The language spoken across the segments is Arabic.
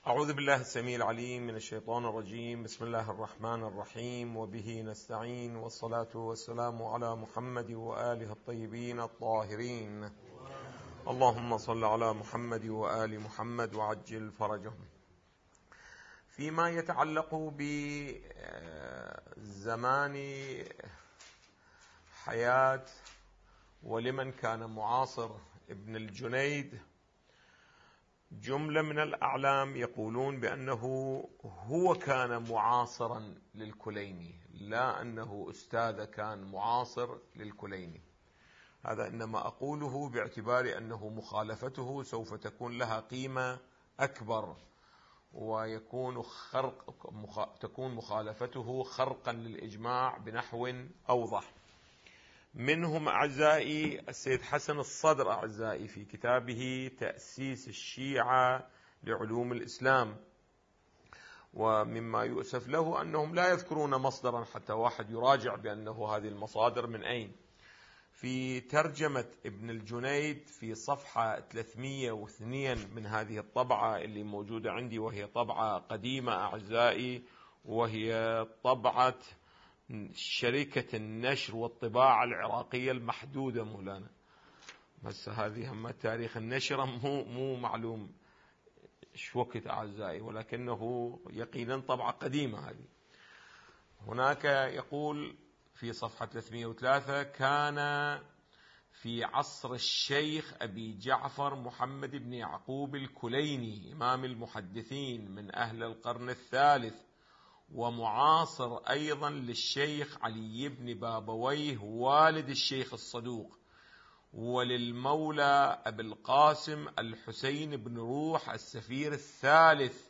أعوذ بالله السميع العليم من الشيطان الرجيم. بسم الله الرحمن الرحيم، وبه نستعين، والصلاة والسلام على محمد وآله الطيبين الطاهرين. اللهم صل على محمد وآل محمد وعجل فرجهم. فيما يتعلق بزمان حياة ولمن كان معاصر ابن الجنيد، جملة من الأعلام يقولون بأنه هو كان معاصرا للكليني، لا أنه أستاذ كان معاصر للكليني. هذا إنما أقوله باعتبار أنه مخالفته سوف تكون لها قيمة أكبر، ويكون تكون مخالفته خرقا للإجماع بنحو أوضح. منهم أعزائي السيد حسن الصدر أعزائي في كتابه تأسيس الشيعة لعلوم الإسلام، ومما يؤسف له أنهم لا يذكرون مصدرا حتى واحد يراجع بأنه هذه المصادر من أين. في ترجمة ابن الجنيد في صفحة 302 من هذه الطبعة اللي موجودة عندي، وهي طبعة قديمة أعزائي، وهي طبعة شركة النشر والطباعة العراقية المحدودة مولانا، بس هذه هم تاريخ النشر مو معلوم شو وقت أعزائي، ولكنه يقينا طبعة قديمة هذه. هناك يقول في صفحة 303: كان في عصر الشيخ أبي جعفر محمد بن يعقوب الكليني إمام المحدثين من أهل القرن الثالث، ومعاصر أيضا للشيخ علي بن بابويه والد الشيخ الصدوق، وللمولى أبي القاسم الحسين بن روح السفير الثالث،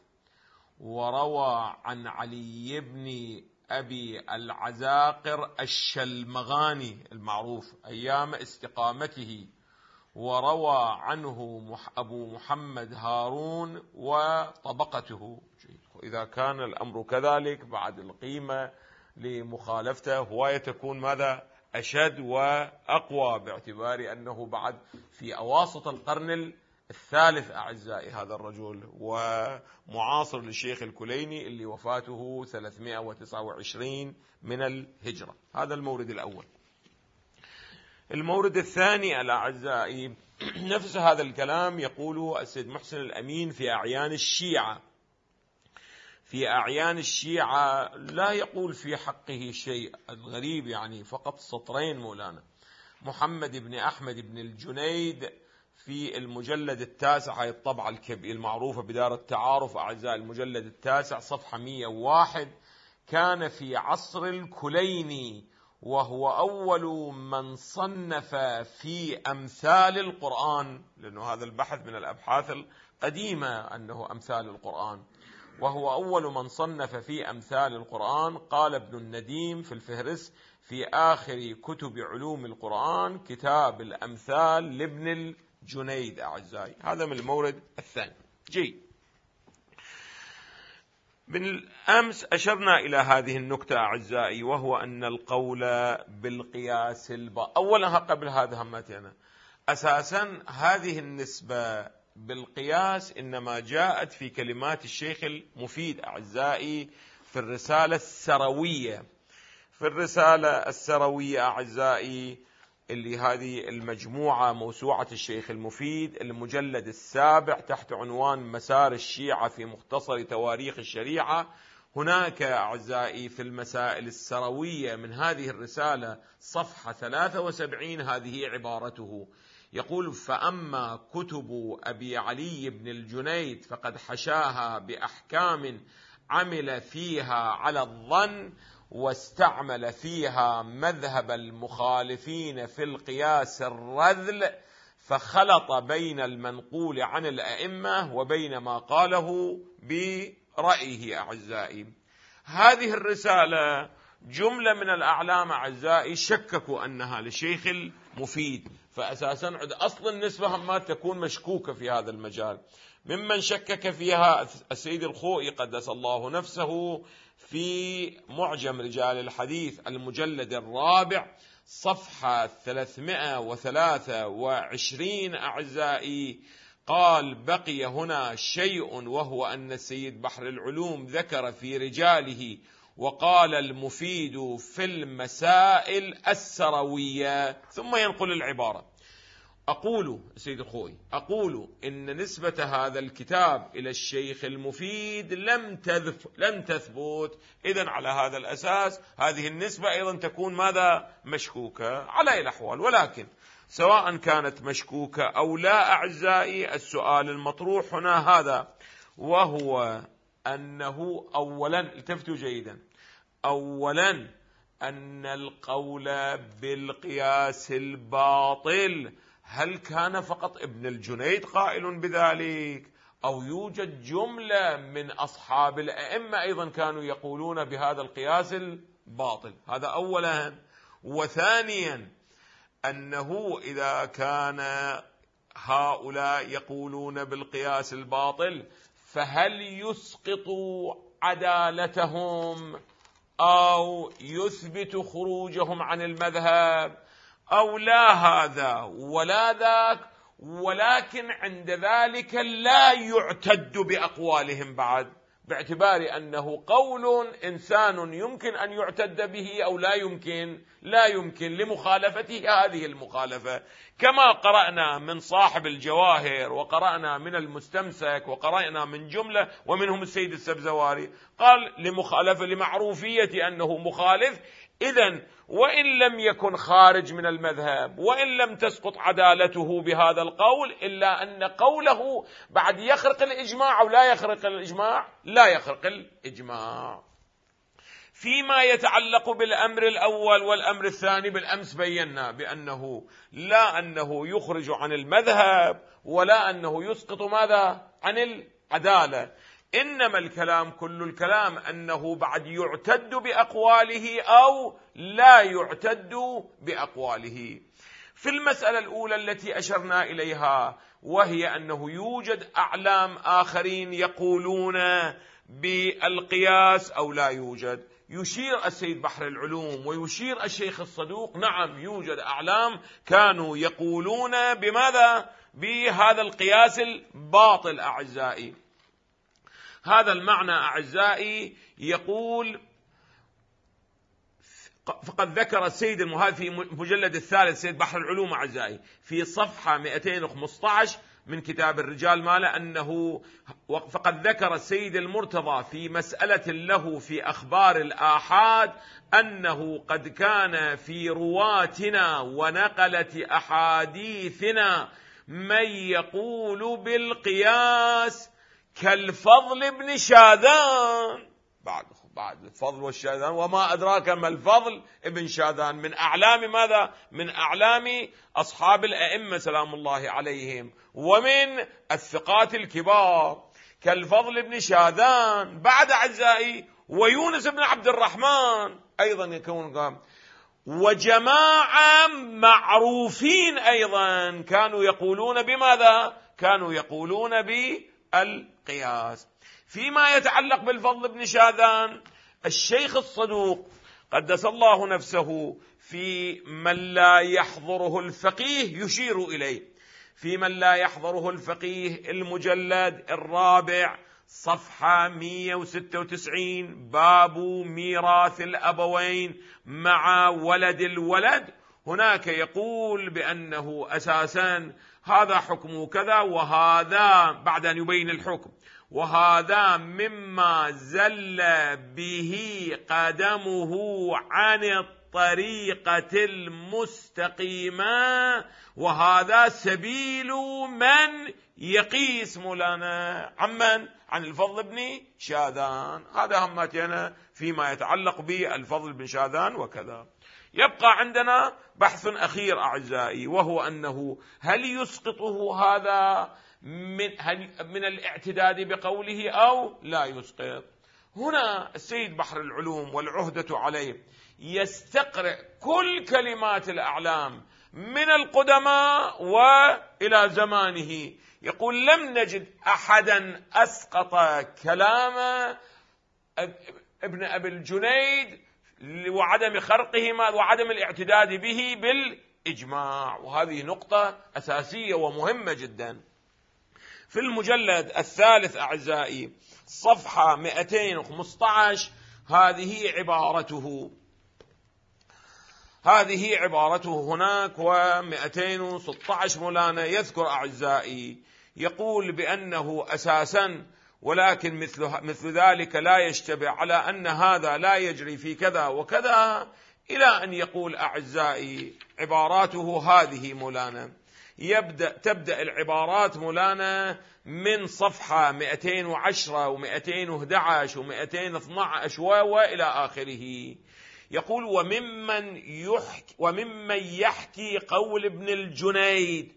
وروى عن علي بن أبي العزاقر الشلمغاني المعروف أيام استقامته، وروى عنه أبو محمد هارون وطبقته. إذا كان الأمر كذلك بعد القيمة لمخالفته هواية تكون ماذا أشد وأقوى، باعتبار أنه بعد في أواسط القرن الثالث أعزائي هذا الرجل، ومعاصر للشيخ الكليني اللي وفاته 329 من الهجرة. هذا المورد الأول. المورد الثاني الأعزائي نفس هذا الكلام يقوله السيد محسن الأمين في أعيان الشيعة. في أعيان الشيعة لا يقول في حقه شيء الغريب، يعني فقط سطرين مولانا. محمد بن أحمد بن الجنيد في المجلد التاسع، هاي الطبعة الكبيرة المعروفة بدار التعارف أعزائي، المجلد التاسع صفحة 101: كان في عصر الكليني، وهو أول من صنف في أمثال القرآن، لأنه هذا البحث من الأبحاث القديمة أنه أمثال القرآن، وهو أول من صنف في أمثال القرآن. قال ابن النديم في الفهرس في آخر كتب علوم القرآن كتاب الأمثال لابن الجنيد أعزائي. هذا من المورد الثاني. بالأمس أشرنا إلى هذه النكتة أعزائي، وهو أن القول بالقياس أولا قبل هذا همتنا أساسا هذه النسبة بالقياس إنما جاءت في كلمات الشيخ المفيد أعزائي في الرسالة السروية. في الرسالة السروية أعزائي اللي هذه المجموعة موسوعة الشيخ المفيد، المجلد السابع تحت عنوان مسار الشيعة في مختصر تواريخ الشريعة، هناك أعزائي في المسائل السروية من هذه الرسالة صفحة 73 هذه عبارته. يقول: فأما كتب أبي علي بن الجنيد فقد حشاها بأحكام عمل فيها على الظن، واستعمل فيها مذهب المخالفين في القياس الرذل، فخلط بين المنقول عن الأئمة وبين ما قاله برأيه أعزائي. هذه الرسالة جملة من الأعلام أعزائي شككوا أنها لشيخ المفيد، فأساسا أصل النسبة ما تكون مشكوكة في هذا المجال. ممن شكك فيها السيد الخوئي قدس الله نفسه في معجم رجال الحديث المجلد الرابع صفحة 323 أعزائي، قال بقي هنا شيء، وهو أن السيد بحر العلوم ذكر في رجاله وقال المفيد في المسائل السروية، ثم ينقل العبارة. أقول سيد أخوي، أقول إن نسبة هذا الكتاب إلى الشيخ المفيد لم تثبت. إذن على هذا الأساس هذه النسبة أيضا تكون ماذا؟ مشكوكة على أي الأحوال. ولكن سواء كانت مشكوكة أو لا أعزائي، السؤال المطروح هنا هذا، وهو أنه أولا، التفتوا جيدا، أولا أن القول بالقياس الباطل، هل كان فقط ابن الجنيد قائل بذلك، أو يوجد جملة من أصحاب الأئمة أيضا كانوا يقولون بهذا القياس الباطل؟ هذا أولا. وثانيا أنه إذا كان هؤلاء يقولون بالقياس الباطل، فهل يسقط عدالتهم أو يثبت خروجهم عن المذهب، أو لا هذا ولا ذاك، ولكن عند ذلك لا يعتد بأقوالهم بعد، باعتبار أنه قول إنسان يمكن أن يعتد به أو لا يمكن لمخالفته هذه المخالفة، كما قرأنا من صاحب الجواهر، وقرأنا من المستمسك، وقرأنا من جملة ومنهم السيد السبزواري، قال لمعروفية أنه مخالف. إذن وإن لم يكن خارج من المذهب، وإن لم تسقط عدالته بهذا القول، إلا أن قوله بعد يخرق الإجماع أو لا يخرق الإجماع؟ لا يخرق الإجماع. فيما يتعلق بالأمر الأول والأمر الثاني، بالأمس بينا بأنه لا أنه يخرج عن المذهب ولا أنه يسقط ماذا؟ عن العدالة، إنما الكلام كل الكلام أنه بعد يعتد بأقواله أو لا يعتد بأقواله. في المسألة الأولى التي أشرنا إليها، وهي أنه يوجد أعلام آخرين يقولون بالقياس أو لا يوجد، يشير السيد بحر العلوم ويشير الشيخ الصدوق، نعم يوجد أعلام كانوا يقولون بماذا؟ بهذا القياس الباطل أعزائي. هذا المعنى أعزائي يقول، فقد ذكر السيد المهاجر في مجلد الثالث سيد بحر العلوم أعزائي في صفحة 215 من كتاب الرجال ماله، أنه فقد ذكر السيد المرتضى في مسألة له في أخبار الآحاد أنه قد كان في رواتنا ونقلة أحاديثنا من يقول بالقياس كالفضل بن شاذان. بعد الفضل والشاذان، وما أدراك ما الفضل ابن شاذان، من أعلام ماذا؟ من أعلام أصحاب الأئمة سلام الله عليهم، ومن الثقات الكبار، كالفضل بن شاذان. بعد أعزائي ويونس بن عبد الرحمن أيضا يكون قام، وجماعة معروفين أيضا كانوا يقولون بماذا؟ كانوا يقولون بالقياس. فيما يتعلق بالفضل بن شاذان، الشيخ الصدوق قدس الله نفسه في من لا يحضره الفقيه يشير إليه، في من لا يحضره الفقيه المجلد الرابع صفحة 196 باب ميراث الأبوين مع ولد الولد، هناك يقول بأنه أساسا هذا حكم كذا، وهذا بعد أن يبين الحكم، وهذا مما زل به قدمه عن الطريقة المستقيمة، وهذا سبيل من يقيس مولانا عمن عن الفضل بن شاذان. هذا همتنا فيما يتعلق بالفضل بن شاذان وكذا. يبقى عندنا بحث أخير أعزائي، وهو أنه هل يسقطه هذا من الاعتداد بقوله أو لا يسقط؟ هنا السيد بحر العلوم والعهدة عليه يستقرئ كل كلمات الأعلام من القدماء وإلى زمانه، يقول لم نجد أحدا أسقط كلام ابن أبي الجنيد وعدم خرقه وعدم الاعتداد به بالإجماع، وهذه نقطة أساسية ومهمة جدا. في المجلد الثالث أعزائي صفحة 215 هذه عبارته هناك، و216 مولانا يذكر أعزائي يقول بأنه أساسا ولكن مثل ذلك لا يشتبه على أن هذا لا يجري في كذا وكذا، إلى أن يقول أعزائي عباراته هذه مولانا. تبدأ العبارات مولانا من صفحة 210 و211 و212 وإلى آخره. يقول وممن يحكي قول ابن الجنيد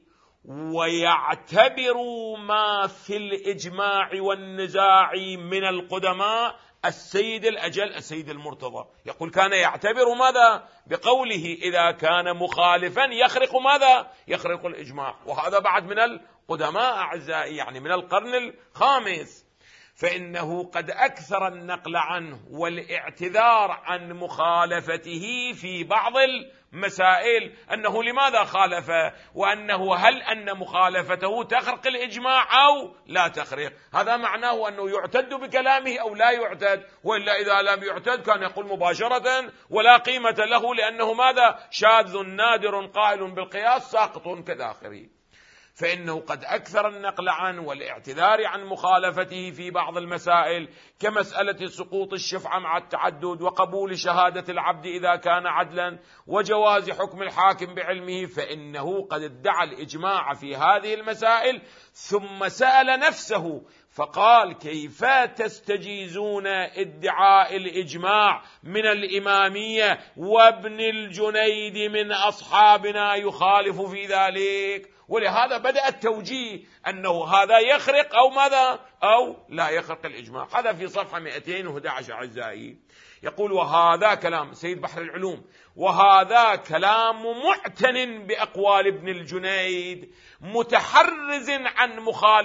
ويعتبر ما في الإجماع والنزاع من القدماء السيد الأجل السيد المرتضى. يقول كان يعتبر ماذا؟ بقوله إذا كان مخالفا يخرق ماذا؟ يخرق الإجماع، وهذا بعد من القدماء أعزائي، يعني من القرن الخامس. فإنه قد أكثر النقل عنه والاعتذار عن مخالفته في بعض المسائل، أنه لماذا خالف، وأنه هل أن مخالفته تخرق الإجماع أو لا تخرق. هذا معناه أنه يعتد بكلامه أو لا يعتد، وإلا إذا لم يعتد كان يقول مباشرة ولا قيمة له، لأنه ماذا؟ شاذ نادر قائل بالقياس ساقط كذا آخره. فإنه قد أكثر النقل عنه والاعتذار عن مخالفته في بعض المسائل كمسألة سقوط الشفعة مع التعدد، وقبول شهادة العبد إذا كان عدلا، وجواز حكم الحاكم بعلمه. فإنه قد ادعى الإجماع في هذه المسائل ثم سأل نفسه فقال كيف تستجيزون ادعاء الإجماع من الإمامية وابن الجنيد من أصحابنا يخالف في ذلك. ولهذا بدأ التوجيه أنه هذا يخرق أو ماذا أو لا يخرق الإجماع. هذا في صفحة 211 أعزائي. يقول وهذا كلام سيد بحر العلوم، وهذا كلام معتن بأقوال ابن الجنيد متحرز عن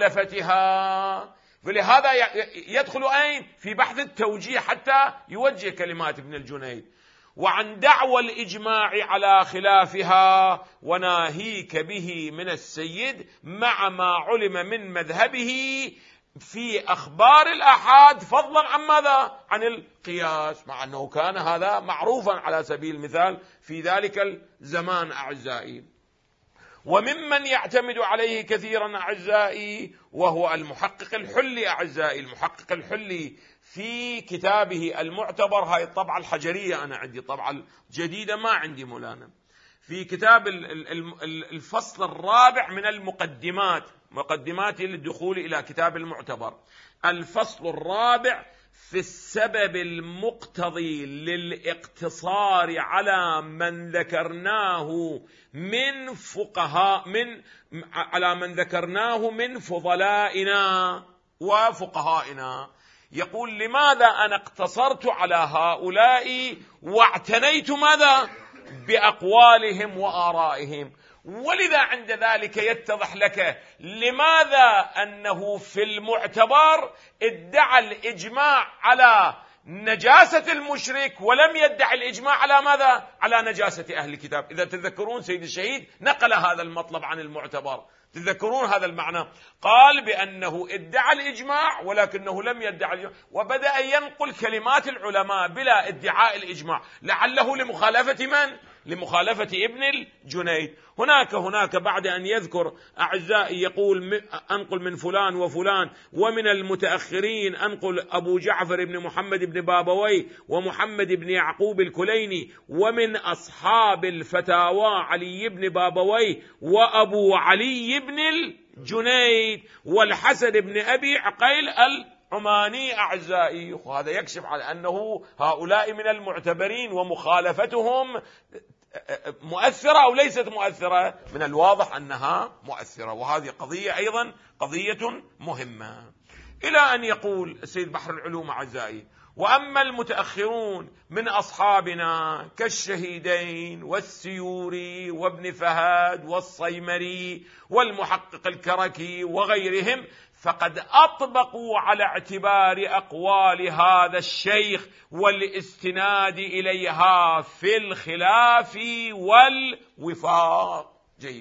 مخالفتها. فلهذا يدخل أين؟ في بحث التوجيه حتى يوجه كلمات ابن الجنيد. وعن دعوى الإجماع على خلافها وناهيك به من السيد مع ما علم من مذهبه في أخبار الآحاد فضلا عن ماذا؟ عن القياس، مع أنه كان هذا معروفا على سبيل المثال في ذلك الزمان أعزائي. وممن يعتمد عليه كثيرا أعزائي وهو المحقق الحلي أعزائي. المحقق الحلي في كتابه المعتبر، هاي الطبعة الحجرية، أنا عندي طبعة جديدة ما عندي مولانا، في كتاب الفصل الرابع من المقدمات، مقدمات للدخول إلى كتاب المعتبر، الفصل الرابع في السبب المقتضي للاقتصار على من ذكرناه من من فضلائنا وفقهائنا. يقول لماذا أنا اقتصرت على هؤلاء واعتنيت ماذا؟ بأقوالهم وآرائهم. ولذا عند ذلك يتضح لك لماذا أنه في المعتبر ادعى الإجماع على نجاسة المشرك ولم يدعي الإجماع على ماذا؟ على نجاسة أهل الكتاب. إذا تذكرون سيد الشهيد نقل هذا المطلب عن المعتبر، تذكرون هذا المعنى، قال بأنه ادعى الإجماع ولكنه لم يدعي الإجماع، وبدأ ينقل كلمات العلماء بلا ادعاء الإجماع، لعله لمخالفة من؟ لمخالفة ابن الجنيد. هناك بعد أن يذكر أعزائي يقول أنقل من فلان وفلان، ومن المتأخرين أنقل أبو جعفر بن محمد بن بابوي ومحمد بن يعقوب الكليني، ومن أصحاب الفتاوى علي بن بابوي وأبو علي بن الجنيد والحسن بن أبي عقيل العماني أعزائي. وهذا يكشف على أنه هؤلاء من المعتبرين ومخالفتهم مؤثرة أو ليست مؤثرة. من الواضح أنها مؤثرة، وهذه قضية أيضا قضية مهمة. إلى أن يقول السيد بحر العلوم أعزائي وأما المتأخرون من أصحابنا كالشهيدين والسيوري وابن فهد والصيمري والمحقق الكركي وغيرهم فقد أطبقوا على اعتبار أقوال هذا الشيخ والاستناد إليها في الخلاف والوفاق. جيد.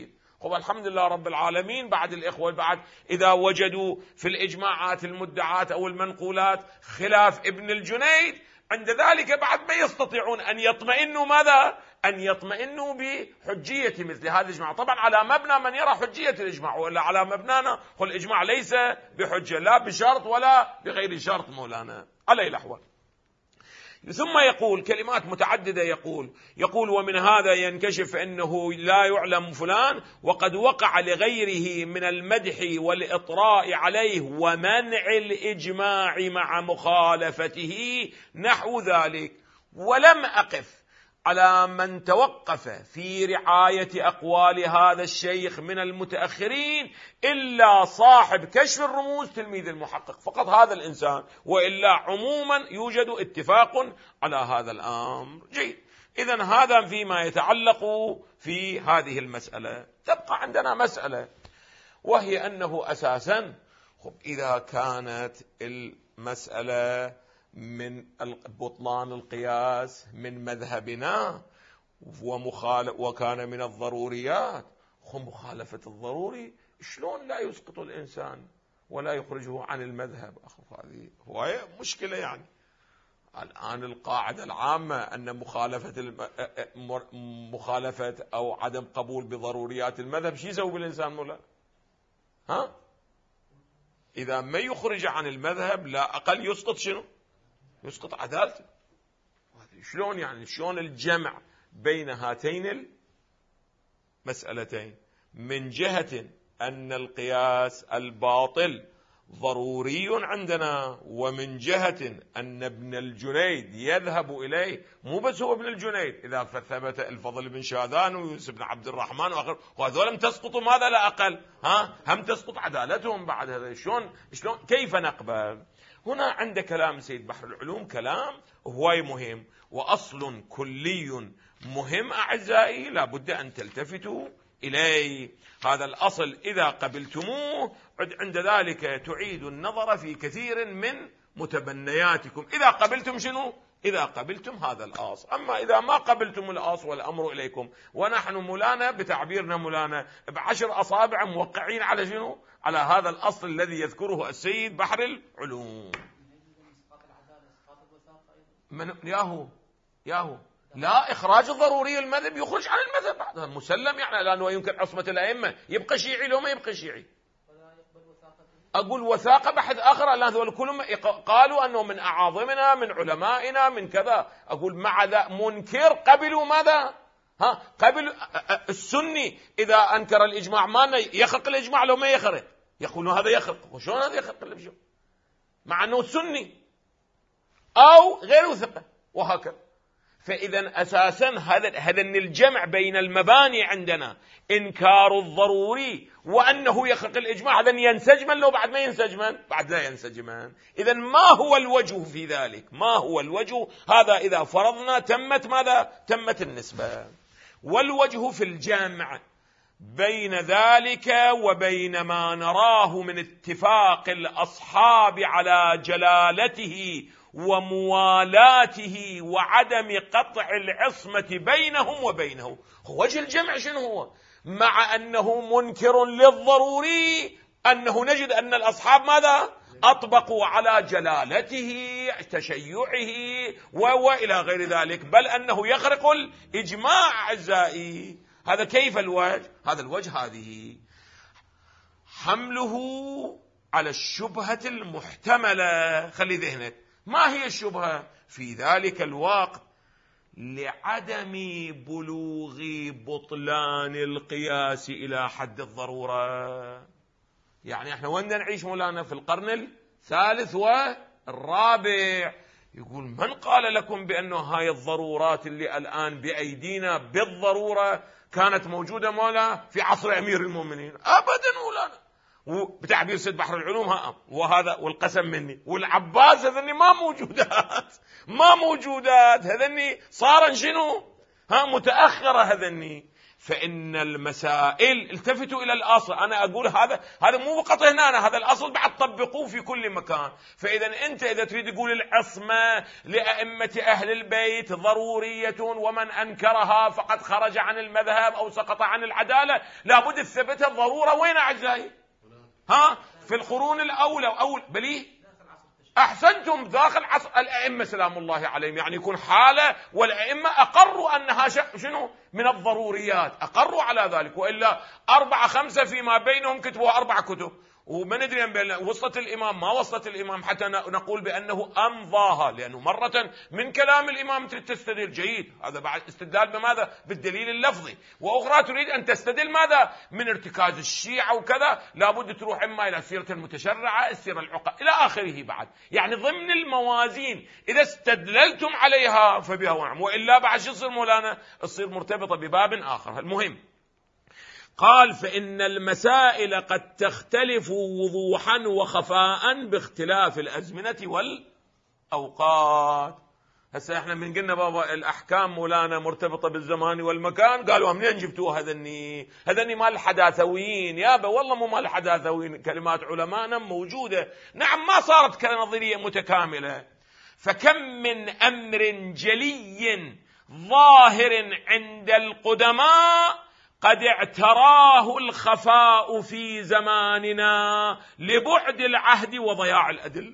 هو الحمد لله رب العالمين بعد الإخوة بعد إذا وجدوا في الإجماعات المدعاة أو المنقولات خلاف ابن الجنيد، عند ذلك بعد ما يستطيعون أن يطمئنوا ماذا؟ أن يطمئنوا بحجية مثل هذا الإجماع، طبعا على مبنى من يرى حجية الإجماع، ولا على مبنانا هو الإجماع ليس بحجة لا بشرط ولا بغير شرط مولانا على الأحوال. ثم يقول كلمات متعددة، يقول ومن هذا ينكشف أنه لا يعلم فلان وقد وقع لغيره من المدح والإطراء عليه ومنع الإجماع مع مخالفته نحو ذلك. ولم أقف على من توقف في رعاية أقوال هذا الشيخ من المتأخرين إلا صاحب كشف الرموز تلميذ المحقق فقط، هذا الإنسان، وإلا عموما يوجد اتفاق على هذا الأمر. جيد، إذن هذا فيما يتعلق في هذه المسألة. تبقى عندنا مسألة، وهي أنه أساسا إذا كانت المسألة من بطلان القياس من مذهبنا وكان من الضروريات، مخالفة الضروري شلون لا يسقط الإنسان ولا يخرجه عن المذهب؟ هذه هو مشكلة. يعني الآن القاعدة العامة أن مخالفة أو عدم قبول بضروريات المذهب شو يسوي بالإنسان مولا؟ إذا ما يخرج عن المذهب لا أقل يسقط شنو؟ يسقط عدالته. شلون يعني؟ شلون الجمع بين هاتين المسألتين؟ من جهة أن القياس الباطل ضروري عندنا، ومن جهة أن ابن الجنيد يذهب إليه، مو بس هو ابن الجنيد، إذا ثبت الفضل بن شاذان ويوسف بن عبد الرحمن وهذول لم تسقط ماذا لا أقل، هم تسقط عدالتهم بعد هذا. شلون كيف نقبل؟ هنا عند كلام سيد بحر العلوم كلام هواي مهم وأصل كلي مهم أعزائي، لا بد أن تلتفتوا إليه. هذا الأصل إذا قبلتموه عند ذلك تعيد النظر في كثير من متبنياتكم، إذا قبلتم شنو؟ إذا قبلتم هذا الأصل. أما إذا ما قبلتم الأصل والأمر إليكم، ونحن مولانا بتعبيرنا مولانا ب10 أصابع موقعين على شنو؟ على هذا الأصل الذي يذكره السيد بحر العلوم. من ياهو لا إخراج الضروري المذهب يخرج عن المذهب بعد هذا مسلم، يعني لأنه يمكن عصمة الأئمة يبقى شيعي لو ما يبقى شيعي. أقول وثاقة بحث آخر، لأن كلهم قالوا أنه من أعاظمنا من علمائنا من كذا. أقول مع ذا منكر قبلوا ماذا؟ قبل السني إذا أنكر الإجماع ما يخرق الإجماع لو ما يخرق، يقولون هذا يخرق. وشون هذا يخرق الإجماع مع أنه سني أو غير ثقة وهكذا؟ فإذا أساسا هذا الجمع بين المباني عندنا إنكار الضروري وأنه يخرق الإجماع، هذا ينسجمن لو بعد ما ينسجمن؟ بعد لا ينسجمن. إذا ما هو الوجه في ذلك؟ ما هو الوجه؟ هذا إذا فرضنا تمت ماذا؟ تمت النسبة. والوجه في الجمع بين ذلك وبين ما نراه من اتفاق الأصحاب على جلالته وموالاته وعدم قطع العصمة بينهم وبينه، وجه الجمع شنو هو؟ مع أنه منكر للضروري أنه نجد أن الأصحاب ماذا؟ أطبقوا على جلالته تشيعه وإلى غير ذلك، بل أنه يخرق الإجماع أعزائي. هذا كيف الوجه؟ هذا الوجه هذه حمله على الشبهة المحتملة. خلي ذهنك، ما هي الشبهة في ذلك الوقت؟ لعدم بلوغ بطلان القياس إلى حد الضرورة. يعني احنا وين نعيش مولانا؟ في القرن الثالث والرابع. يقول من قال لكم بأنه هاي الضرورات اللي الآن بأيدينا بالضرورة كانت موجودة مولانا في عصر أمير المؤمنين؟ أبدا مولانا. وبتعبير سيد بحر العلوم وهذا والقسم مني والعباس هذني ما موجودات هذني صار شنو؟ متأخرة هذني. فإن المسائل التفتوا إلى الأصل. أنا أقول هذا مو فقط هنا، هذا الأصل بعد طبقوه في كل مكان. فإذا أنت إذا تريد تقول العصمة لأئمة أهل البيت ضرورية ومن أنكرها فقد خرج عن المذهب أو سقط عن العدالة، لابد تثبت الضرورة. وين أعزائي؟ في القرون الأولى بليه أحسنتم، داخل عصر الأئمة سلام الله عليهم، يعني يكون حالة والأئمة أقروا أنها شنو من الضروريات، أقروا على ذلك. وإلا 4-5 فيما بينهم كتبوا 4 كتب وما ندري وصلت الإمام ما وصلت الإمام حتى نقول بأنه أمضاها، لأنه مرة من كلام الإمام تريد تستدل جيد، هذا بعد استدلال بماذا؟ بالدليل اللفظي. وأخرى تريد أن تستدل ماذا؟ من ارتكاز الشيعة وكذا، لابد تروح إما إلى السيرة المتشرعة، السيرة العقى إلى آخره. بعد يعني ضمن الموازين إذا استدللتم عليها فبها ونعم، وإلا بعد شو يصير مولانا؟ تصير مرتبطة بباب آخر. المهم قال فإن المسائل قد تختلف وضوحا وخفاء باختلاف الأزمنة والأوقات. هسه احنا من قلنا بابا الأحكام مولانا مرتبطة بالزمان والمكان، قالوا منين جبتوها هذني مال الحداثويين يابا؟ والله مو مال الحداثويين، كلمات علماءنا موجودة. نعم ما صارت كنظرية متكاملة. فكم من أمر جلي ظاهر عند القدماء قد اعتراه الخفاء في زماننا لبعد العهد وضياع الأدلة،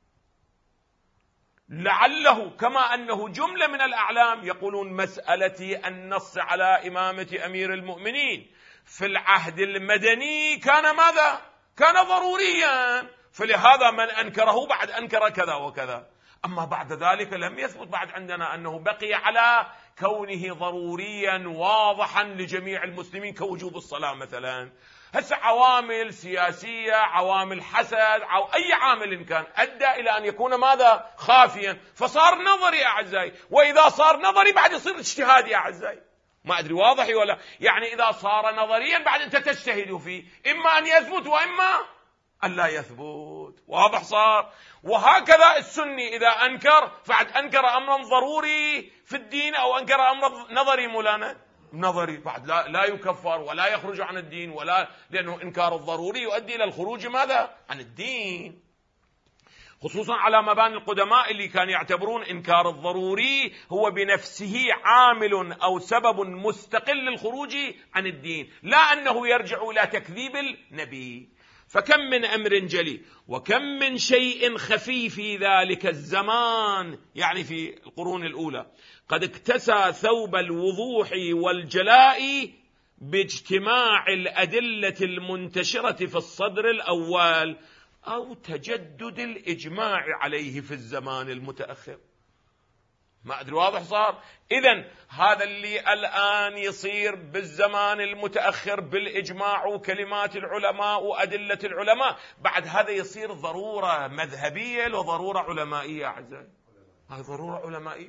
لعله كما أنه جملة من الأعلام يقولون مسألة النص على إمامة أمير المؤمنين في العهد المدني كان ماذا؟ كان ضروريا، فلهذا من أنكره بعد أنكر كذا وكذا. أما بعد ذلك لم يثبت بعد عندنا أنه بقي على كونه ضروريا واضحا لجميع المسلمين كوجوب الصلاة مثلا. هسه عوامل سياسية، عوامل حسد أو أي عامل كان أدى إلى أن يكون ماذا؟ خافيا، فصار نظري أعزائي. وإذا صار نظري بعد يصير اجتهادي أعزائي. ما أدري واضح ولا؟ يعني إذا صار نظريا بعد أنت تجتهد فيه، إما أن يثبت وإما أن لا يثبت. واضح صار؟ وهكذا السني إذا أنكر فعد أنكر أمرا ضروري في الدين أو أنكر أمرا نظري مولانا نظري، بعد لا يكفر ولا يخرج عن الدين، ولا لأنه إنكار الضروري يؤدي إلى الخروج ماذا؟ عن الدين. خصوصا على مباني القدماء اللي كانوا يعتبرون إنكار الضروري هو بنفسه عامل أو سبب مستقل للخروج عن الدين، لا أنه يرجع إلى تكذيب النبي. فكم من أمر جلي وكم من شيء خفي في ذلك الزمان، يعني في القرون الأولى، قد اكتسى ثوب الوضوح والجلاء باجتماع الأدلة المنتشرة في الصدر الأول أو تجدد الإجماع عليه في الزمان المتأخر. ما أدري واضح صار؟ إذن هذا اللي الآن يصير بالزمان المتأخر بالإجماع وكلمات العلماء وأدلة العلماء، بعد هذا يصير ضرورة مذهبية وضرورة علمائية أعزائي. هذه ضرورة علمائية.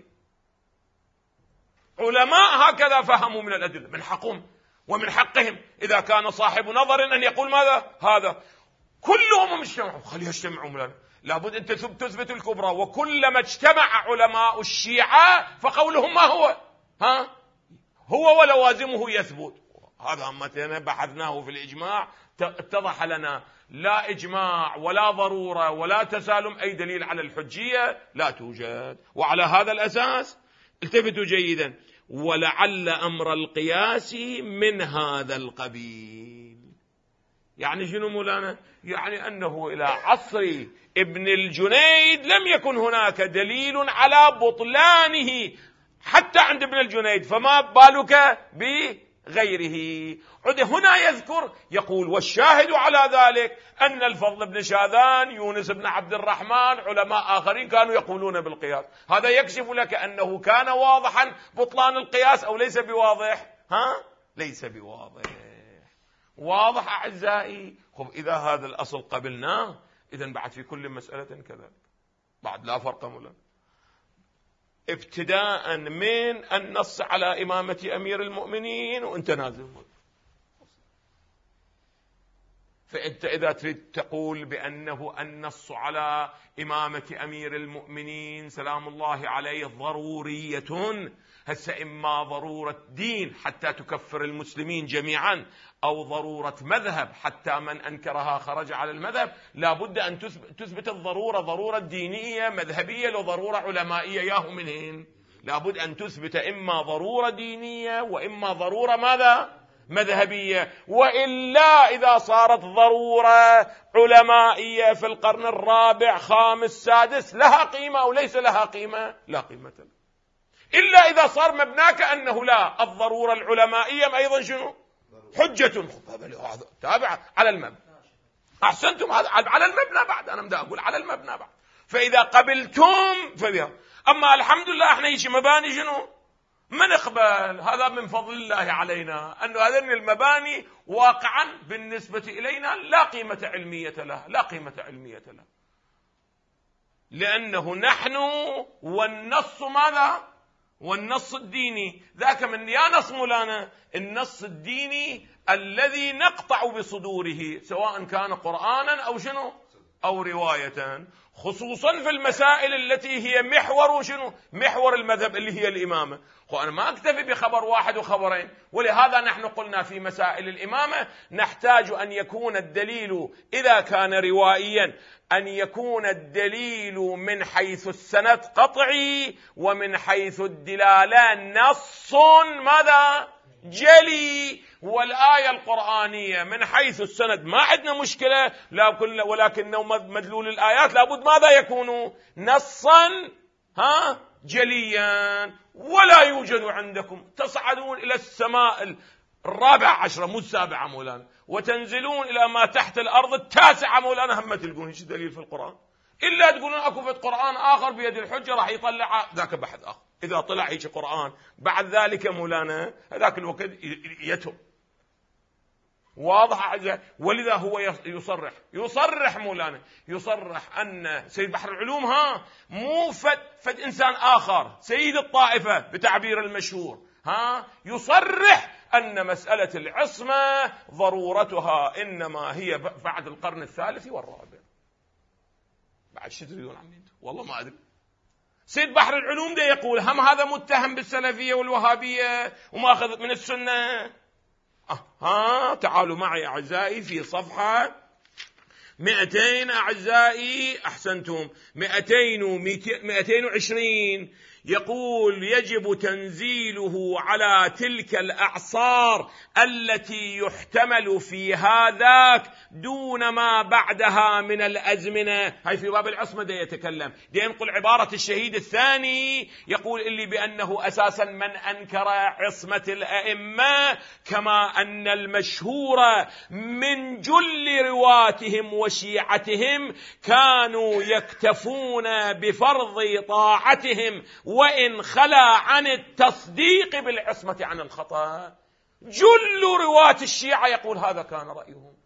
علماء هكذا فهموا من الأدلة، من حقهم ومن حقهم إذا كان صاحب نظر أن يقول ماذا؟ هذا كلهم اجتمعوا، خليه يجتمعوا مولانا، لابد أن تثبت الكبرى. وكلما اجتمع علماء الشيعة فقولهم ما هو؟ هو ولوازمه يثبت. هذا مثلا بحثناه في الإجماع اتضح لنا لا إجماع ولا ضرورة ولا تسالم أي دليل على الحجية لا توجد. وعلى هذا الأساس التفتوا جيدا، ولعل أمر القياس من هذا القبيل. يعني شنو مولانا؟ يعني أنه إلى عصر ابن الجنيد لم يكن هناك دليل على بطلانه حتى عند ابن الجنيد، فما بالك بغيره. هنا يذكر يقول والشاهد على ذلك أن الفضل بن شاذان، يونس بن عبد الرحمن، علماء آخرين كانوا يقولون بالقياس. هذا يكشف لك أنه كان واضحا بطلان القياس أو ليس بواضح؟ ليس بواضح. واضح أعزائي؟ خب إذا هذا الأصل قبلناه إذن بعد في كل مسألة كذلك، بعد لا فرق مولانا، ابتداء من النص على إمامة أمير المؤمنين وانت نازل. فأنت إذا تريد تقول بأنه النص على إمامة أمير المؤمنين سلام الله عليه ضرورية، هسه إما ضرورة دين حتى تكفر المسلمين جميعا، أو ضرورة مذهب حتى من أنكرها خرج على المذهب، لا بد أن تثبت الضرورة ضرورة دينية مذهبية لو ضرورة علمائية، ياهو منهن لا بد أن تثبت إما ضرورة دينية وإما ضرورة ماذا؟ مذهبية. وإلا إذا صارت ضرورة علمائية في القرن الرابع خامس سادس لها قيمة أو ليس لها قيمة؟ لا قيمة لها. إلا إذا صار مبناك أنه لا، الضرورة العلمائية أيضا شنو؟ حجة. تابع على المبنى. أحسنتم، هذا على المبنى بعد، أنا بدي أقول على المبنى بعد. فإذا قبلتم فبها. أما الحمد لله احنا يجي مباني شنو؟ ما نقبل، هذا من فضل الله علينا أن هذه المباني واقعا بالنسبة إلينا لا قيمة علمية لها، لا قيمة علمية لها، لأنه نحن والنص ماذا؟ والنص الديني ذاك من يا نص مولانا، النص الديني الذي نقطع بصدوره سواء كان قرآنا أو شنو أو رواية، خصوصا في المسائل التي هي محور شنو؟ محور المذهب اللي هي الإمامة. أنا ما أكتفي بخبر واحد وخبرين، ولهذا نحن قلنا في مسائل الإمامة نحتاج أن يكون الدليل إذا كان روائيا أن يكون الدليل من حيث السند قطعي، ومن حيث الدلالة نص ماذا؟ جلي. والآية القرآنية من حيث السند ما عندنا مشكلة، ولكنه مدلول الآيات لابد ماذا يكون؟ نصا جليا. ولا يوجد عندكم، تصعدون إلى السماء الرابعة عشرة مو السابعة مولانا، وتنزلون إلى ما تحت الأرض التاسعة مولانا، هم تلقون ايش دليل في القرآن؟ إلا تقولون أكو في القرآن آخر بيد الحجة راح يطلع ذاك بحث آخر. إذا طلع هيك قرآن بعد ذلك مولانا هذاك الوقت يتم. واضح. ولذا هو يصرح مولانا، يصرح أن سيد بحر العلوم مو فد إنسان آخر، سيد الطائفة بتعبير المشهور يصرح أن مسألة العصمة ضرورتها إنما هي بعد القرن الثالث والرابع. بعد شو تريدون عني؟ والله ما أدري. سيد بحر العلوم ده يقول هم هذا متهم بالسلفية والوهابية وماخذ من السنة. تعالوا معي أعزائي في صفحة 200 أعزائي، أحسنتم، 220 يقول يجب تنزيله على تلك الأعصار التي يحتمل في هذاك دون ما بعدها من الأزمنة. هاي في باب العصمة دي يتكلم، دي ينقل عبارة الشهيد الثاني يقول اللي بأنه أساسا من أنكر عصمة الأئمة كما أن المشهور من جل رواتهم وشيعتهم كانوا يكتفون بفرض طاعتهم وإن خلا عن التصديق بالعصمة عن الخطأ. جل رواة الشيعة يقول هذا كان رأيهم،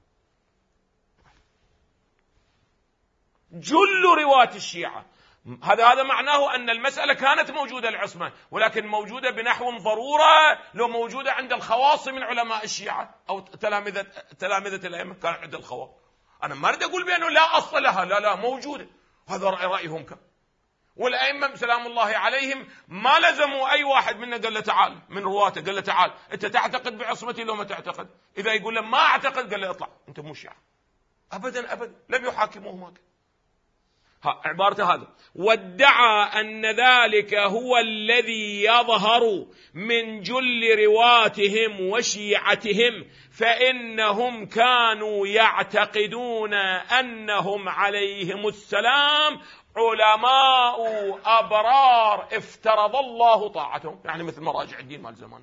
جل رواة الشيعة. هذا معناه أن المسألة كانت موجودة العصمة، ولكن موجودة بنحو ضرورة لو موجودة عند الخواص من علماء الشيعة أو تلامذة الأئمة كان عند الخواص. أنا ما أريد أقول بأنه لا أصل لها، لا موجودة، هذا رأيهم كان. والأئمة سلام الله عليهم ما لزموا أي واحد منا، قال له تعال من رواته، قال له تعال أنت تعتقد بعصمتي لو ما تعتقد، إذا يقول له ما أعتقد قال له اطلع أنت مو شيعة. أبدا لم يحاكموه هكذا. عبارته هذا، وادعى أن ذلك هو الذي يظهر من جل رواتهم وشيعتهم، فإنهم كانوا يعتقدون أنهم عليهم السلام علماء أبرار افترض الله طاعتهم، يعني مثل مراجع الدين مال زمان.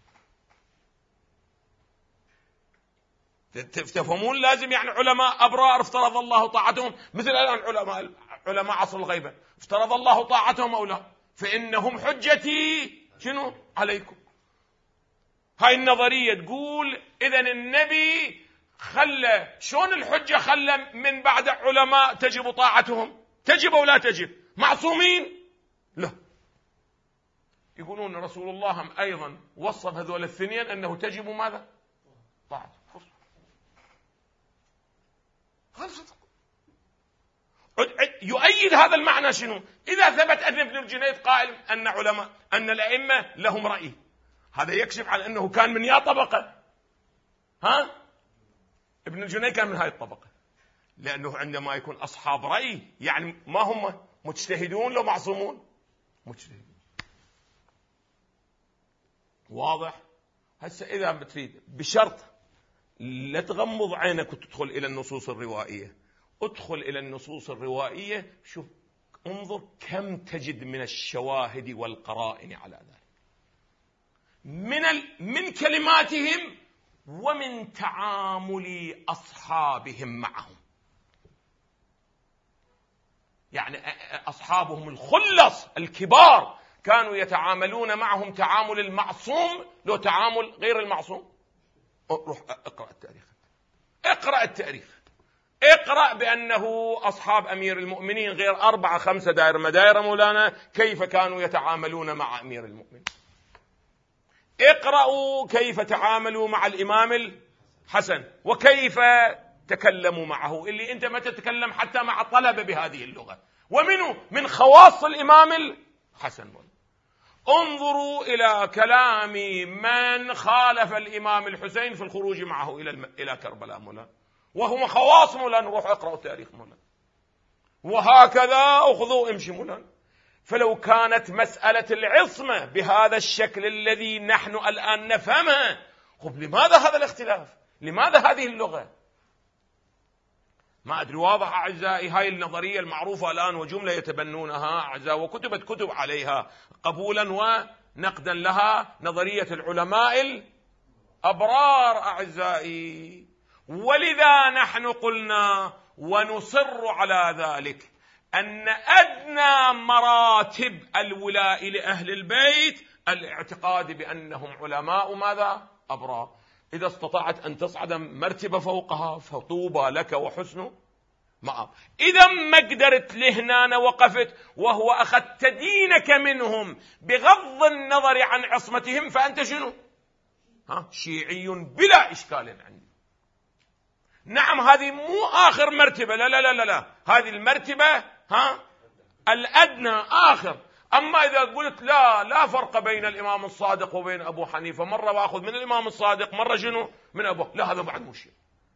تفهمون؟ لازم يعني علماء أبرار افترض الله طاعتهم، مثل الآن علماء عصر الغيبة افترض الله طاعتهم أو لا، فإنهم حجتي شنو عليكم. هاي النظرية تقول إذن النبي خلى، شون الحجة خلى من بعد علماء تجب طاعتهم؟ تجب أو لا تجب؟ معصومين؟ لا. يقولون رسول الله أيضا وصف هذول الاثنين أنه تجب ماذا؟ طاعته. هذا صدق. يؤيد هذا المعنى شنو؟ إذا ثبت أن ابن الجنيد قائل أن علماء أن الأئمة لهم رأي، هذا يكشف على أنه كان من يا طبقة. ابن الجنيد كان من هاي الطبقة، لأنه عندما يكون أصحاب رأي يعني ما هم مجتهدون لو معصومون؟ مجتهدون. واضح؟ هسه إذا بتريد بشرط لا تغمض عينك وتدخل إلى النصوص الروائية، ادخل إلى النصوص الروائية، شوف انظر كم تجد من الشواهد والقرائن على ذلك، من كلماتهم ومن تعامل أصحابهم معهم. يعني أصحابهم الخلص الكبار كانوا يتعاملون معهم تعامل المعصوم لو تعامل غير المعصوم. روح اقرأ التاريخ، اقرأ التاريخ، اقرأ بأنه أصحاب أمير المؤمنين غير 4-5 دائرة مدائر مولانا كيف كانوا يتعاملون مع أمير المؤمنين. اقرأوا كيف تعاملوا مع الإمام الحسن وكيف تكلموا معه، اللي أنت ما تتكلم حتى مع طلبة بهذه اللغة، ومنه من خواص الإمام الحسن. انظروا إلى كلام من خالف الإمام الحسين في الخروج معه إلى كربلاء مولانا، وهم خواص مولانا. روح اقرأوا تاريخ مولانا، وهكذا أخذوا امشي مولانا. فلو كانت مسألة العصمة بهذا الشكل الذي نحن الآن نفهمها، خب لماذا هذا الاختلاف؟ لماذا هذه اللغة؟ ما أدري. واضح أعزائي؟ هاي النظرية المعروفة الآن وجملة يتبنونها أعزائي، وكتبت كتب عليها قبولا ونقدا لها، نظرية العلماء الأبرار أعزائي. ولذا نحن قلنا ونصر على ذلك أن أدنى مراتب الولاء لأهل البيت الاعتقاد بأنهم علماء ماذا؟ أبرار. إذا استطعت أن تصعد مرتبة فوقها فطوبى لك وحسن مآب. إذا ما قدرت لهنا وقفت وهو أخذت دينك منهم بغض النظر عن عصمتهم، فأنت شنو؟ شيعي بلا إشكال عندي. نعم هذه مو آخر مرتبة، لا لا لا لا، هذه المرتبة الأدنى آخر. أما إذا قلت لا فرق بين الإمام الصادق وبين أبو حنيفة، مرة وأخذ من الإمام الصادق مرة شنو من أبو، لا هذا بعد مشكلة.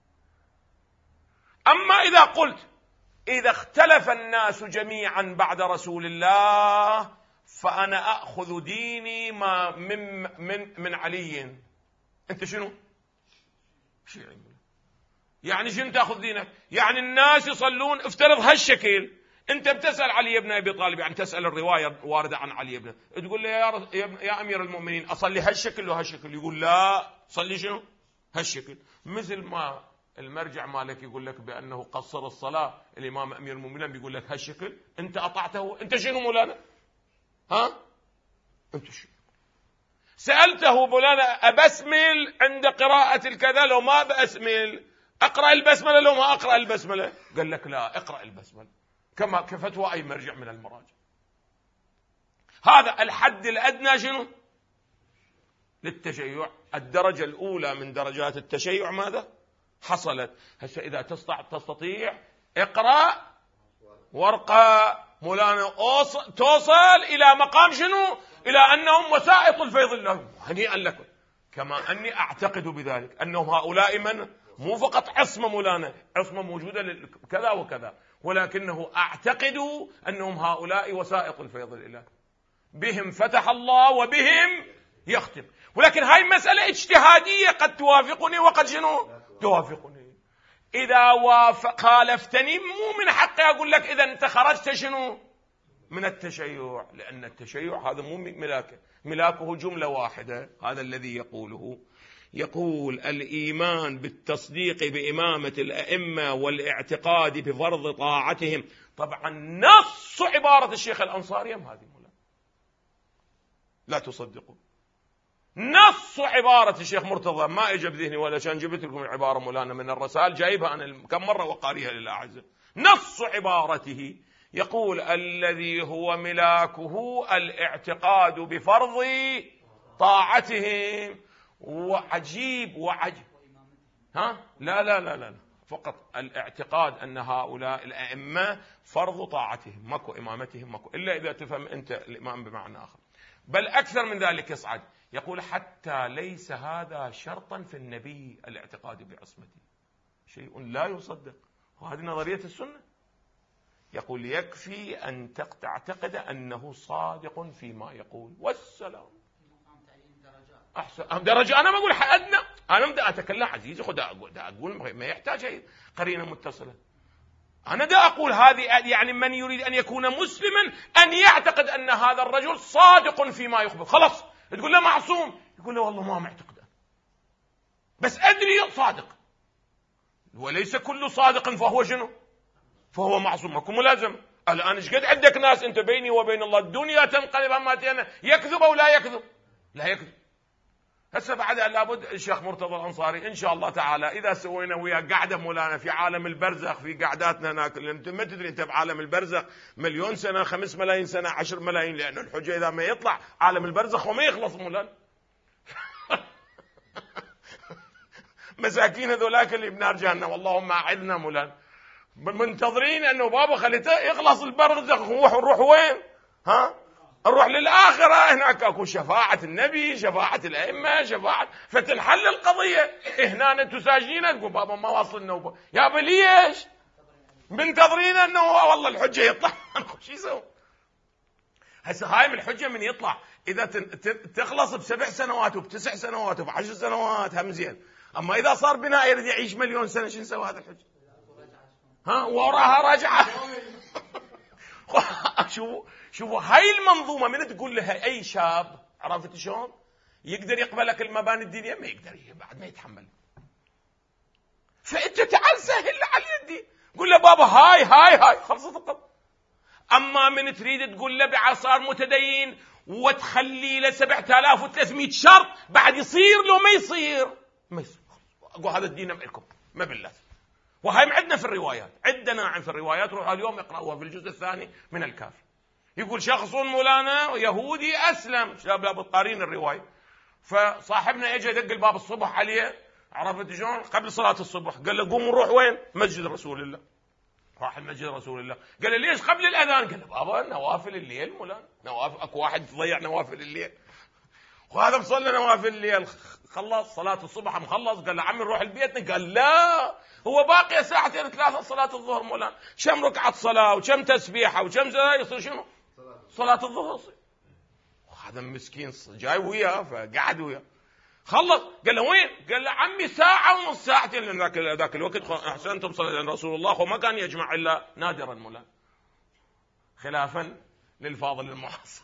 أما إذا قلت إذا اختلف الناس جميعا بعد رسول الله فأنا أخذ ديني ما من علي، أنت شنو؟ شيعي. يعني شنو تأخذ دينك؟ يعني الناس يصلون، افترض هالشكل، أنت بتسأل علي بن أبي طالب، يعني تسأل الرواية واردة عن علي بن، تقول له يا أمير المؤمنين أصلي هالشكل وهالشكل، يقول لا صلي شنو؟ هالشكل. مثل ما المرجع مالك يقول لك بأنه قصر الصلاة، الإمام أمير المؤمنين بيقول لك هالشكل، أنت أطعته، أنت شنو مولانا؟ أنت شنو؟ سألته مولانا أبسمل عند قراءة الكذا؟ لو ما بأسمل أقرأ البسملة، لو ما أقرأ البسملة؟ قال لك لا اقرأ البسملة، كما كفتوى أي مرجع من المراجع. هذا الحد الأدنى شنو؟ للتشيع. الدرجة الأولى من درجات التشيع ماذا؟ حصلت. هسه إذا تستطيع اقرأ وارقى مولانا، توصل إلى مقام شنو؟ إلى أنهم وسائط الفيض الله. هنيئا لكم. كما أني أعتقد بذلك أنهم هؤلاء من مو فقط عصمة مولانا، عصمة موجودة كذا وكذا، ولكنه أعتقد أنهم هؤلاء وسائط الفيض الإلهي، بهم فتح الله وبهم يختم. ولكن هاي مسألة اجتهادية، قد توافقني وقد شنو توافقني. إذا خالفتني مو من حقي أقول لك إذا أنت خرجت شنو من التشيع، لأن التشيع هذا مو ملاكه، ملاكه جملة واحدة. هذا الذي يقوله، يقول الإيمان بالتصديق بإمامة الأئمة والاعتقاد بفرض طاعتهم. طبعا نص عبارة الشيخ الأنصاري هذه مولانا، لا تصدقوا. نص عبارة الشيخ مرتضى ما اجى بذهني ولا كان جبت لكم العبارة مولانا من الرسائل، جايبها أنا كم مرة وقاريها للأعزة. نص عبارته يقول الذي هو ملاكه الاعتقاد بفرض طاعتهم. وعجيب لا لا لا لا، فقط الاعتقاد أن هؤلاء الأئمة فرض طاعتهم، ماكو إمامتهم، ماكو إلا إذا تفهم أنت الإمام بمعنى آخر. بل أكثر من ذلك يصعد يقول حتى ليس هذا شرطا في النبي الاعتقاد بعصمته، شيء لا يصدق، وهذه نظرية السنة. يقول يكفي أن تعتقد أنه صادق فيما يقول والسلام. أحسن درجة. أنا ما أقول أدنى، أنا بدي أتكلم عزيزي، خد أقول ما يحتاج قرينة متصلة. أنا دا أقول هذه يعني من يريد أن يكون مسلما أن يعتقد أن هذا الرجل صادق فيما يخبر، خلاص تقول له معصوم، يقول له والله ما معتقد، بس أدري صادق، وليس كل صادق فهو شنو؟ فهو معصوم، ماكو ملازمة. الآن ايش قد عندك ناس أنت بيني وبين الله الدنيا تنقلب أماتنا، يكذب أو لا يكذب؟ لا يكذب. هسه بعد لابد الشيخ مرتضى الأنصاري إن شاء الله تعالى إذا سوينا ويا قاعدة مولانا في عالم البرزخ، في قعداتنا هناك، لأن أنت ما تدري أنت بعالم البرزخ 1,000,000 سنة، 5 ملايين سنة، 10 ملايين، لأن الحجة إذا ما يطلع عالم البرزخ وما يخلص مولانا. مساكين هذولاك اللي بنار جهنم اللهم أعذنا مولانا، منتظرين أنه بابا خليته يخلص البرزخ ونروح وين؟ ها؟ نروح للآخرة، هناك أكو شفاعة النبي، شفاعة الأئمة، شفاعة، فتنحل القضية. هنا أنتم ساجدين تقول بابا ما وصلنا، يا بليش منتظرين أنه والله الحجة يطلع. شو يسوي؟ هسه هاي من الحجة من يطلع إذا تخلص ب7 سنوات وب9 سنوات وب10 سنوات هم زين، أما إذا صار بناء يريد يعيش 1,000,000 سنة، شو نسوي هذا الحجة؟ ها وراها رجعة. شوفوا هاي المنظومة من تقول لها أي شاب، عرفت شلون يقدر يقبلك المباني الدينية؟ ما يقدر، بعد ما يتحمل. فأنت تعال سهل على يدي، قول له بابا هاي خلصت القضية. أما من تريد تقول له بعصار متدين وتخلي له 7,300 شرط، بعد يصير لو ما يصير أقول هذا الدين لكم ما بالله. وهي عندنا في الروايات، عندنا في الروايات، روحوا اليوم اقرأوها في الجزء الثاني من الكافي. يقول شخص مولانا يهودي أسلم، شباب لابد قارين الرواية، فصاحبنا اجى دق الباب الصبح عليه، عرفت شلون؟ قبل صلاة الصبح، قال له قوم نروح وين؟ مسجد رسول الله. راح المسجد رسول الله، قال له ليش قبل الأذان؟ قال له بابا نوافل الليل مولانا، نوافل، اكو واحد تضيع نوافل الليل، وهذا مصلي نوافل الليل، خلص صلاة الصبح مخلص، قال له عمي نروح لبيتنا، قال لا هو باقي ساعتين 3 صلاة الظهر مولانا، كم ركعة صلاة وكم تسبيحة وكم يصير شنو؟ صلاة الظهر. وهذا مسكين جاي وياه، فقعد وياه، خلص، قال له وين؟ قال له عمي ساعة ونص، ساعتين، لأن ذاك الوقت أحسنتم صلى رسول الله وما كان يجمع إلا نادرا مولانا، خلافا للفاضل المعاصر.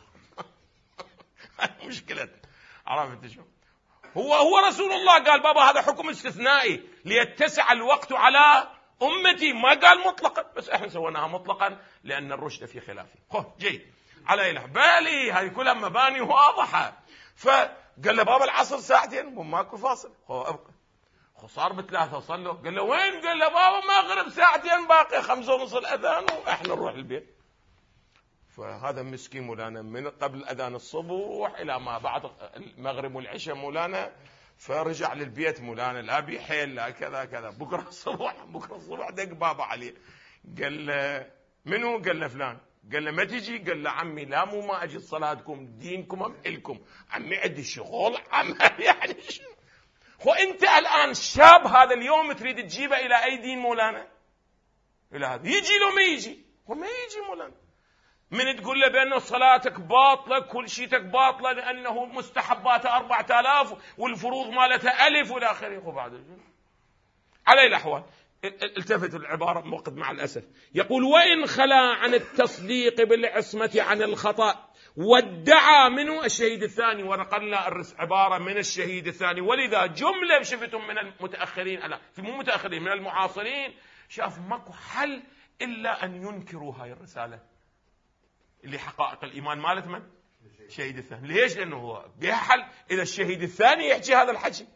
مشكلة، عرفت شو؟ هو رسول الله قال بابا هذا حكم استثنائي ليتسع الوقت على أمتي، ما قال مطلقا، بس احنا سويناها مطلقا لأن الرشد في خلافه. جيد، على إله بالي هذه كلها مباني واضحة. فقال له بابا العصر ساعتين وماكو فاصل، صار ب3 وصلوا، قال له وين؟ قال له بابا مغرب ساعتين باقي 5:30 الأذان وإحنا نروح البيت. فهذا مسكين مولانا من قبل أذان الصبح إلى ما بعد المغرب والعشاء مولانا، فرجع للبيت مولانا لا بيحيل لا كذا كذا. بكرة الصبح دق بابا عليه، قال له منو؟ قال له فلان. قال له ما تجي؟ قال له عمي لا مو ما أجي صلاتكم دينكم أملكم، عمي عندي شغل عمل يعني شنو. وأنت الآن شاب هذا اليوم تريد تجيبه إلى أي دين مولانا؟ إلى هذا يجي لو ما يجي؟ وما يجي مولانا. من تقول له بأن صلاتك باطلة، كل شيءتك باطلة، لأنه مستحباته 4000 والفروض مالته 1000 والى آخره. وبعد على الأحوال التفت العبارة موقف مع الأسف، يقول وإن خلا عن التصديق بالعصمة عن الخطأ وادعى منه الشهيد الثاني، ونقلنا عبارة من الشهيد الثاني، ولذا جملة شفتم من المتأخرين، في مو متأخرين، من المعاصرين، شاف ماكو حل إلا أن ينكروا هاي الرسالة اللي حقائق الإيمان مالت من؟ الشهيد الثاني. ليش؟ لأنه هو بها حل إذا الشهيد الثاني يحكي هذا الحكي.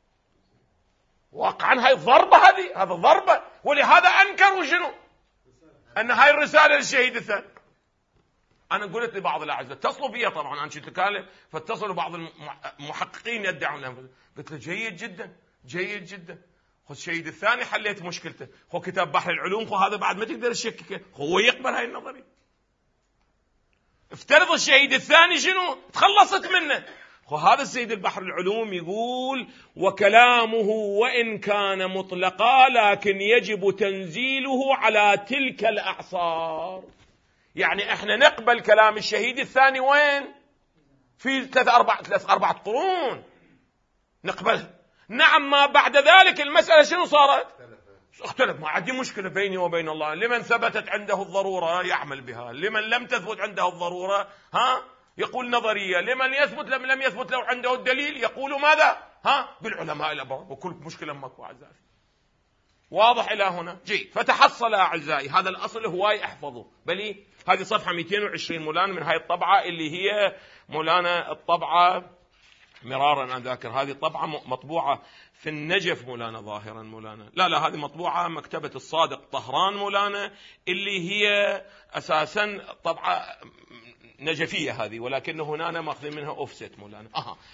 واقعا هاي ضربة، هذا ضربة، ولهذا أنكروا شنو؟ أن هاي الرسالة للشهيد الثاني. أنا قلت لبعض الأعزاء اتصلوا بي، طبعا أنا كنت كالف، فاتصلوا بعض المحققين يدعون، قلت له جيد جدا جيد جدا، خو الشهيد الثاني حليت مشكلته، خو كتاب بحر العلوم، خو هذا بعد ما تقدر تشككه، هو يقبل هاي النظرية. افترض الشهيد الثاني شنو؟ تخلصت منه. خو هذا السيد البحر العلوم يقول: وكلامه وإن كان مطلقا لكن يجب تنزيله على تلك الأعصار. يعني احنا نقبل كلام الشهيد الثاني وين؟ في 3-4 قرون نقبلها. نعم، ما بعد ذلك المسألة شنو صارت؟ اختلف. ما عندي مشكلة بيني وبين الله، لمن ثبتت عنده الضرورة يعمل بها، لمن لم تثبت عنده الضرورة يقول نظرية، لمن يثبت لم يثبت له عنده الدليل يقول ماذا؟ بالعلماء الأبرار، وكل مشكلة ماكو أعزائي. واضح إلى هنا؟ جيد. فتحصل أعزائي هذا الأصل هواي احفظه، بلي هذه صفحة 220 مولانا من هاي الطبعة اللي هي مولانا الطبعة مرارا أنا ذاكر، هذه طبعة مطبوعة في النجف مولانا ظاهرا مولانا، لا هذه مطبوعة مكتبة الصادق طهران مولانا، اللي هي أساسا طبعة نجفية هذه، ولكن هنا ماخذين منها أوفست مولانا.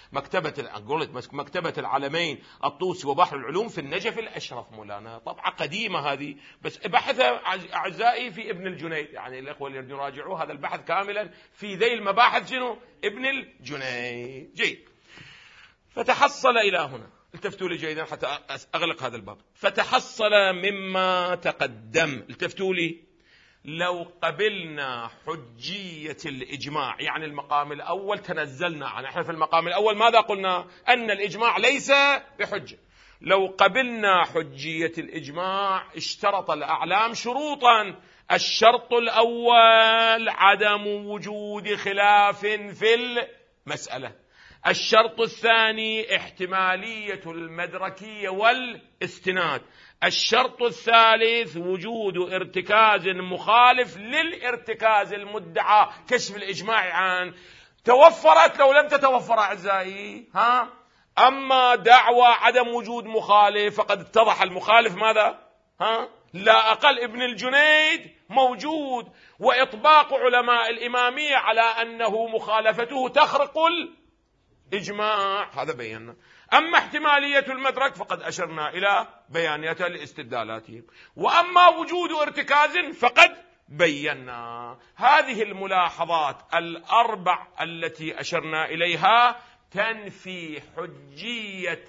مكتبة العلمين الطوسي وبحر العلوم في النجف الأشرف مولانا، طبعة قديمة هذه، بس بحثها أعزائي في ابن الجنيد، يعني الأخوة اللي يريدون يراجعوا هذا البحث كاملا في ذي المباحث شنو؟ ابن الجنيد. جيد. فتحصل إلى هنا، التفتوا لي جيدا حتى أغلق هذا الباب. فتحصل مما تقدم، التفتوا لي، لو قبلنا حجية الإجماع، يعني المقام الأول تنزلنا عنه، احنا في المقام الأول ماذا قلنا؟ أن الإجماع ليس بحجة. لو قبلنا حجية الإجماع اشترط الأعلام شروطا: الشرط الأول عدم وجود خلاف في المسألة، الشرط الثاني احتمالية المدركية والاستناد، الشرط الثالث وجود ارتكاز مخالف للارتكاز المدعى كشف الإجماع عنه. توفرت لو لم تتوفر أعزائي أما دعوى عدم وجود مخالف فقد اتضح المخالف ماذا؟ لا أقل ابن الجنيد موجود، وإطباق علماء الإمامية على أنه مخالفته تخرق الإجماع، هذا بينا. أما احتمالية المدرك فقد أشرنا إلى بيانيتها لاستدلالاتهم، وأما وجود ارتكاز فقد بينا. هذه الملاحظات الأربع التي أشرنا إليها تنفي حجية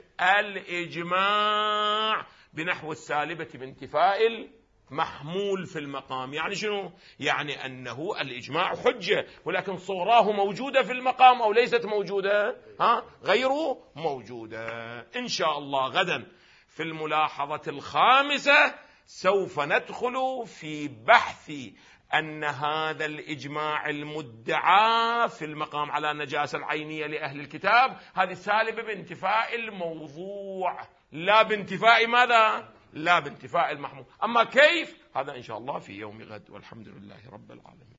الإجماع بنحو السالبة بانتفاء المحمول في المقام. يعني شنو؟ يعني أنه الإجماع حجة، ولكن صوراه موجودة في المقام أو ليست موجودة؟ غير موجودة. إن شاء الله غدا في الملاحظة الخامسة سوف ندخل في بحث أن هذا الإجماع المدعى في المقام على النجاسة العينية لأهل الكتاب هذه سالبة بانتفاء الموضوع، لا بانتفاء ماذا؟ لا بانتفاء المحمول. أما كيف؟ هذا إن شاء الله في يوم غد، والحمد لله رب العالمين.